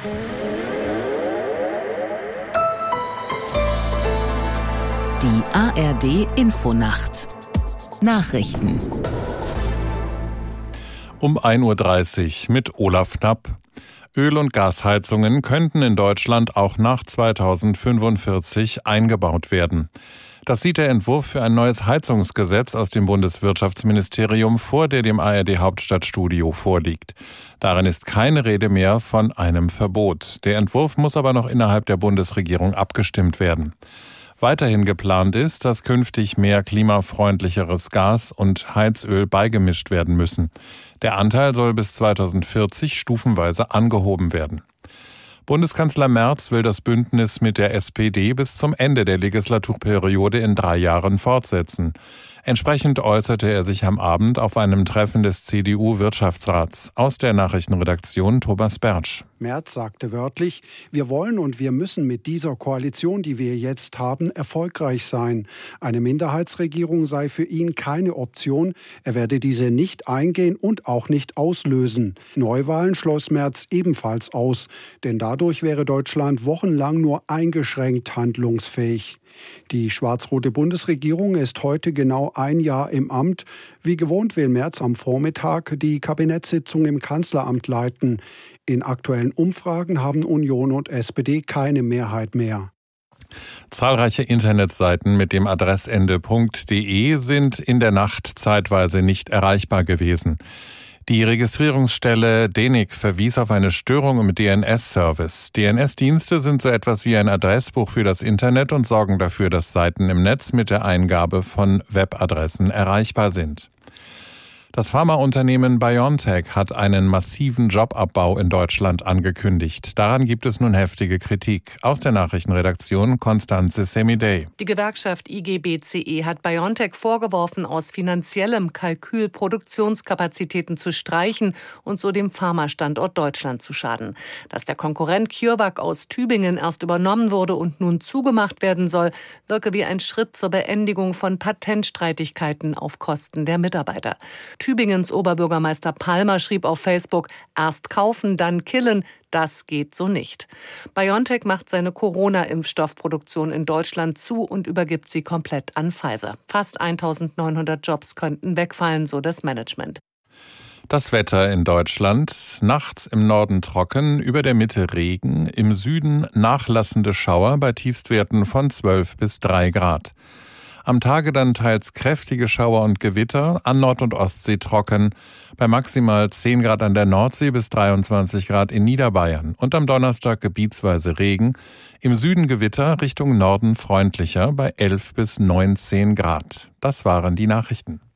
Die ARD-Infonacht. Nachrichten. Um 1:30 Uhr mit Olaf Knapp. Öl- und Gasheizungen könnten in Deutschland auch nach 2045 eingebaut werden. Das sieht der Entwurf für ein neues Heizungsgesetz aus dem Bundeswirtschaftsministerium vor, der dem ARD-Hauptstadtstudio vorliegt. Darin ist keine Rede mehr von einem Verbot. Der Entwurf muss aber noch innerhalb der Bundesregierung abgestimmt werden. Weiterhin geplant ist, dass künftig mehr klimafreundlicheres Gas und Heizöl beigemischt werden müssen. Der Anteil soll bis 2040 stufenweise angehoben werden. Bundeskanzler Merz will das Bündnis mit der SPD bis zum Ende der Legislaturperiode in 3 Jahren fortsetzen. Entsprechend äußerte er sich am Abend auf einem Treffen des CDU-Wirtschaftsrats. Aus der Nachrichtenredaktion Thomas Bertsch. Merz sagte wörtlich: Wir wollen und wir müssen mit dieser Koalition, die wir jetzt haben, erfolgreich sein. Eine Minderheitsregierung sei für ihn keine Option. Er werde diese nicht eingehen und auch nicht auslösen. Neuwahlen schloss Merz ebenfalls aus, denn dadurch wäre Deutschland wochenlang nur eingeschränkt handlungsfähig. Die schwarz-rote Bundesregierung ist heute genau 1 Jahr im Amt. Wie gewohnt will Merz am Vormittag die Kabinettssitzung im Kanzleramt leiten. In aktuellen Umfragen haben Union und SPD keine Mehrheit mehr. Zahlreiche Internetseiten mit dem Adressende .de sind in der Nacht zeitweise nicht erreichbar gewesen. Die Registrierungsstelle DENIC verwies auf eine Störung im DNS-Service. DNS-Dienste sind so etwas wie ein Adressbuch für das Internet und sorgen dafür, dass Seiten im Netz mit der Eingabe von Webadressen erreichbar sind. Das Pharmaunternehmen BioNTech hat einen massiven Jobabbau in Deutschland angekündigt. Daran gibt es nun heftige Kritik. Aus der Nachrichtenredaktion Constanze Semidey. Die Gewerkschaft IG-BCE hat BioNTech vorgeworfen, aus finanziellem Kalkül Produktionskapazitäten zu streichen und so dem Pharmastandort Deutschland zu schaden. Dass der Konkurrent CureVac aus Tübingen erst übernommen wurde und nun zugemacht werden soll, wirke wie ein Schritt zur Beendigung von Patentstreitigkeiten auf Kosten der Mitarbeiter. Tübingens Oberbürgermeister Palmer schrieb auf Facebook: Erst kaufen, dann killen, das geht so nicht. BioNTech macht seine Corona-Impfstoffproduktion in Deutschland zu und übergibt sie komplett an Pfizer. Fast 1900 Jobs könnten wegfallen, so das Management. Das Wetter in Deutschland: Nachts im Norden trocken, über der Mitte Regen, im Süden nachlassende Schauer bei Tiefstwerten von 12 bis 3 Grad. Am Tage dann teils kräftige Schauer und Gewitter, an Nord- und Ostsee trocken, bei maximal 10 Grad an der Nordsee bis 23 Grad in Niederbayern. Und am Donnerstag gebietsweise Regen, im Süden Gewitter, Richtung Norden freundlicher bei 11 bis 19 Grad. Das waren die Nachrichten.